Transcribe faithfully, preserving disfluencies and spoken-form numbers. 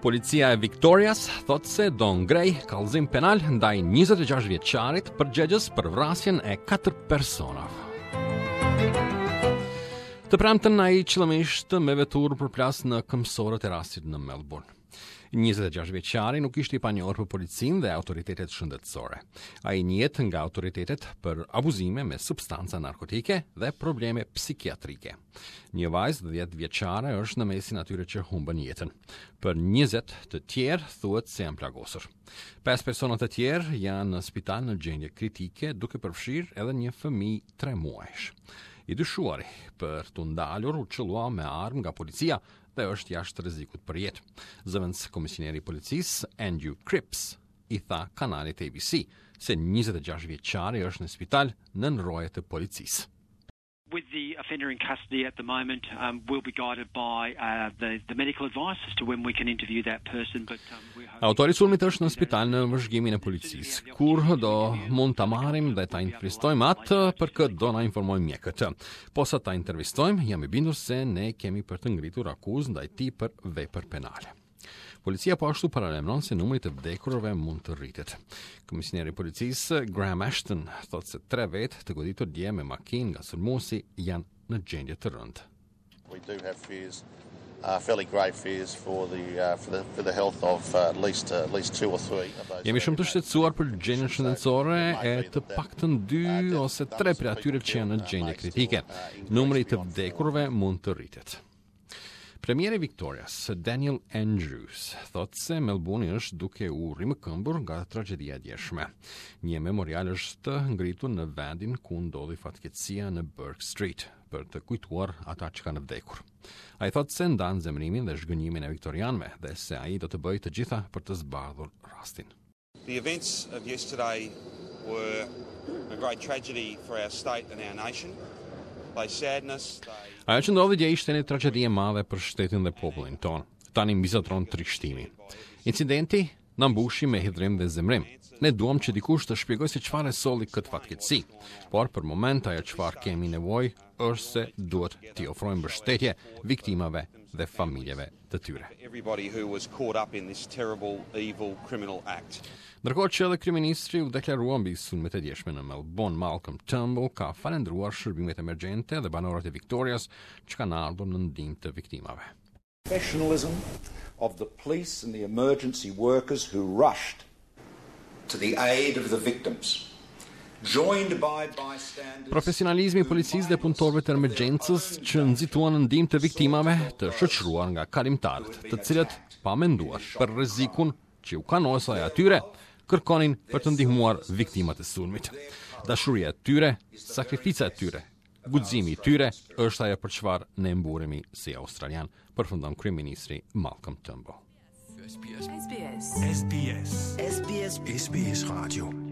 Policia e Victorias thot se Don Gray kallëzim penal ndaj njëzet e gjashtë vjeçarit përgjegjës për vrasjen e katër personave. Të premten ai qëllimisht me vetur përplas në këmbësorët e rastit në Melbourne. njëzet e gjashtë vjeçari nuk ishte i panjohur për policinë dhe autoritetet shëndetësore. Ai njihet nga autoritetet për abuzime me substanca narkotike dhe probleme psikiatrike. Një vajzë dhjetë vjeçare është në mesin atyre që humbën jetën. Për njëzet të tjerë thuhet se janë plagosur. Pesë persona të tjerë janë në spital në gjendje kritike, duke përfshirë edhe një fëmijë tre muajsh. I dyshuari për të ndalur u qëllua me armë nga policia dhe është jashtë rrezikut për jetë. Zëvendës komisioneri i policisë Andrew Cripps i tha kanalit A B C se njëzet e gjashtë vjeçari është në spital në nroje të policisë. With the offender in custody at the moment, um, we'll be guided by uh, the, the medical advice as to when we can interview that person. But, um, we're hoping... Autori i sulmit është në spital në vëzhgimin e policisë. Kur do mund ta marrim dhe ta intervistojmë atë, për këtë do na informojmë mjekët. Posa ta intervistojmë, jam i bindur se ne kemi për të ngritur akuzë ndaj tij për vepër penale. Policia po ashtu paralajmëron se numri të vdekurve mund të rritet. Komisioneri i policisë Graham Ashton thotë se tre vetë të goditur dje me makinë nga sulmuesi janë në gjendje të rëndë. We do have fears, uh, fairly grave fears for the uh, for the for the health of uh, at least uh, at least two or three of those. Jemi shumë të shqetësuar për gjendjen shëndetësore e të paktën dy ose tre prej atyre që janë në gjendje kritike. Numri i të vdekurve mund të rritet. Premieri Victorias, Daniel Andrews, thot se Melbourne është duke u rrimëkëmbur nga tragedia e djeshme. Një memorial është ngritur në vendin ku ndodhi fatkeqësia në Burke Street për të kujtuar ata që kanë vdekur. Ai thot se ndan zemrimin dhe zhgënjimin e viktorianëve dhe se ai do të bëjë të gjitha për të zbardhur rastin. The events of yesterday were a great tragedy for our state and our nation. Ajo që ndodhi dje ishte një tragedi e madhe për shtetin dhe popullin ton. Tani mbizotron trishtimi. Incidenti na mbushi me hidhrim dhe zemrim. Ne duam që dikush të shpjegojë se çfarë solli këtë fatkeqësi, por për moment ajo çfarë kemi nevojë është se duhet t'i ofrojmë mbështetje viktimave dhe familjeve të tyre. Ndërkohë që edhe kryeministri u deklarua mbi sulmet e djeshme në Melbourne, Malcolm Turnbull ka falendruar shërbimet emergjente dhe banorët e Victorias që kanë ardhur në ndihmë të viktimave. Professionalism of the police and the emergency workers who rushed to the aid of the victims. Joined by bystanders. Profesionalizmi i policisë dhe punëtorëve të emergjencës që nxituan në ndihmë të viktimave, të shoqëruar nga kalimtarët, të cilët pa menduar për rrezikun që u kanosaj atyre, kërkonin për të ndihmuar viktimat e sulmit. Dashuria e tyre, sakrifica e tyre, guximi i tyre është ajo për çfarë ne mburemi si australian, përfundon kryeministri Malcolm Turnbull. S B S. S B S. S B S. S B S Radio.